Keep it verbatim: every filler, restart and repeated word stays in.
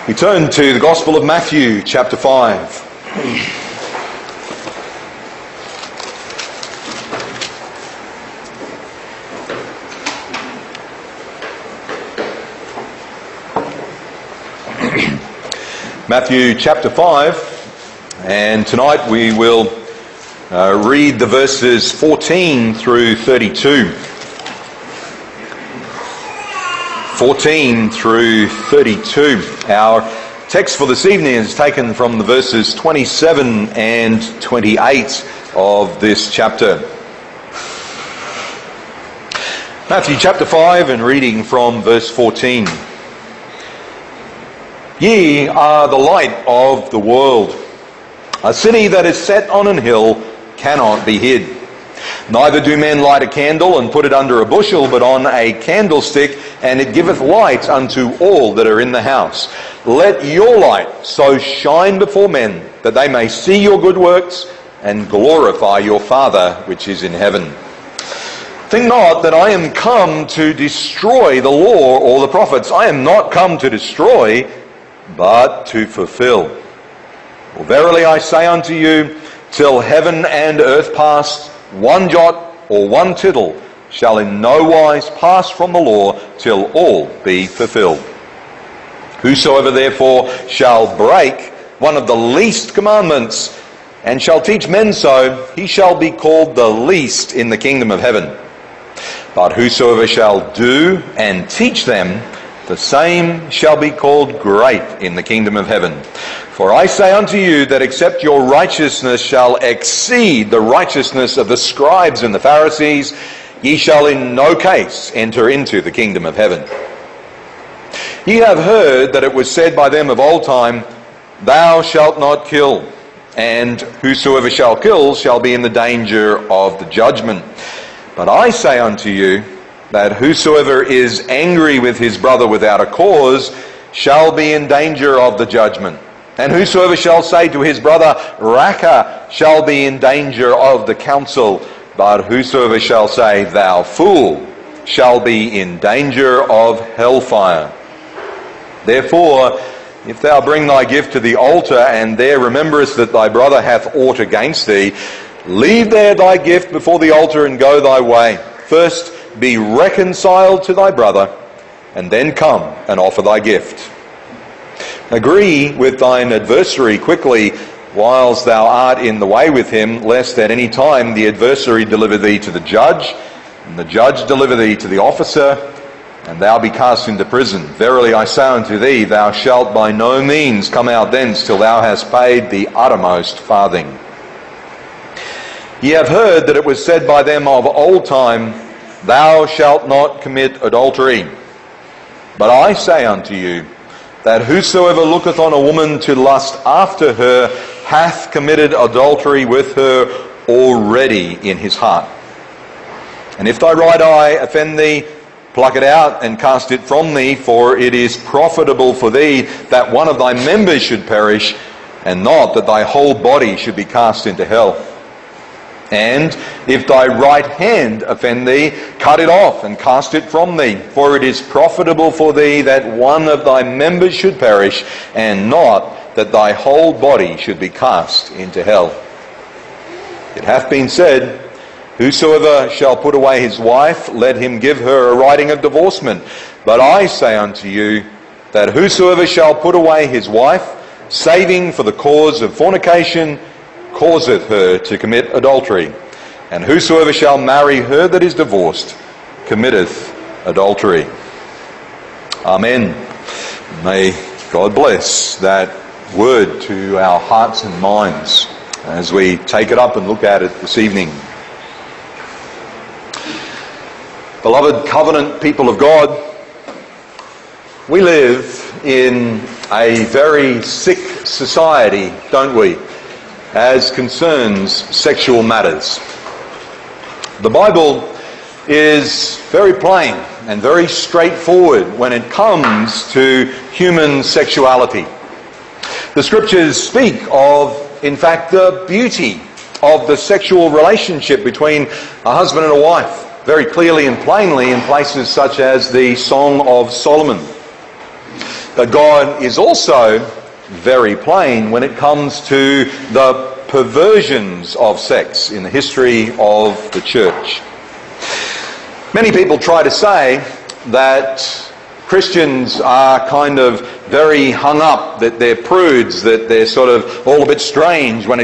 We turn to the Gospel of Matthew, chapter five. Matthew chapter five, and tonight we will uh, read the verses fourteen through thirty-two. fourteen through thirty-two. Our text for this evening is taken from the verses twenty-seven and twenty-eight of this chapter. Matthew chapter five, and reading from verse fourteen. Ye are the light of the world. A city that is set on an hill cannot be hid. Neither do men light a candle and put it under a bushel, but on a candlestick, and it giveth light unto all that are in the house. Let your light so shine before men, that they may see your good works, and glorify your Father which is in heaven. Think not that I am come to destroy the law or the prophets. I am not come to destroy, but to fulfill. For verily I say unto you, till heaven and earth pass, one jot or one tittle shall in no wise pass from the law till all be fulfilled. Whosoever therefore shall break one of the least commandments and shall teach men so, he shall be called the least in the kingdom of heaven. But whosoever shall do and teach them, the same shall be called great in the kingdom of heaven. For I say unto you that except your righteousness shall exceed the righteousness of the scribes and the Pharisees, ye shall in no case enter into the kingdom of heaven. Ye have heard that it was said by them of old time, Thou shalt not kill, and whosoever shall kill shall be in the danger of the judgment. But I say unto you, that whosoever is angry with his brother without a cause shall be in danger of the judgment. And whosoever shall say to his brother, Raca, shall be in danger of the council. But whosoever shall say, Thou fool, shall be in danger of hellfire. Therefore, if thou bring thy gift to the altar, and there rememberest that thy brother hath aught against thee, leave there thy gift before the altar, and go thy way. First be reconciled to thy brother, and then come and offer thy gift. Agree with thine adversary quickly, whiles thou art in the way with him, lest at any time the adversary deliver thee to the judge, and the judge deliver thee to the officer, and thou be cast into prison. Verily I say unto thee, thou shalt by no means come out thence till thou hast paid the uttermost farthing. Ye have heard that it was said by them of old time, Thou shalt not commit adultery. But I say unto you, that whosoever looketh on a woman to lust after her hath committed adultery with her already in his heart. And if thy right eye offend thee, pluck it out and cast it from thee, for it is profitable for thee that one of thy members should perish, and not that thy whole body should be cast into hell. And if thy right hand offend thee, cut it off and cast it from thee. For it is profitable for thee that one of thy members should perish, and not that thy whole body should be cast into hell. It hath been said, Whosoever shall put away his wife, let him give her a writing of divorcement. But I say unto you, that whosoever shall put away his wife, saving for the cause of fornication, causeth her to commit adultery. And whosoever shall marry her that is divorced committeth adultery. Amen. May God bless that word to our hearts and minds as we take it up and look at it this evening. Beloved covenant people of God, we live in a very sick society, don't we, as concerns sexual matters. The Bible is very plain and very straightforward when it comes to human sexuality. The Scriptures speak of, in fact, the beauty of the sexual relationship between a husband and a wife, very clearly and plainly in places such as the Song of Solomon. But God is also very plain when it comes to the perversions of sex in the history of the church. Many people try to say that Christians are kind of very hung up, that they're prudes, that they're sort of all a bit strange when it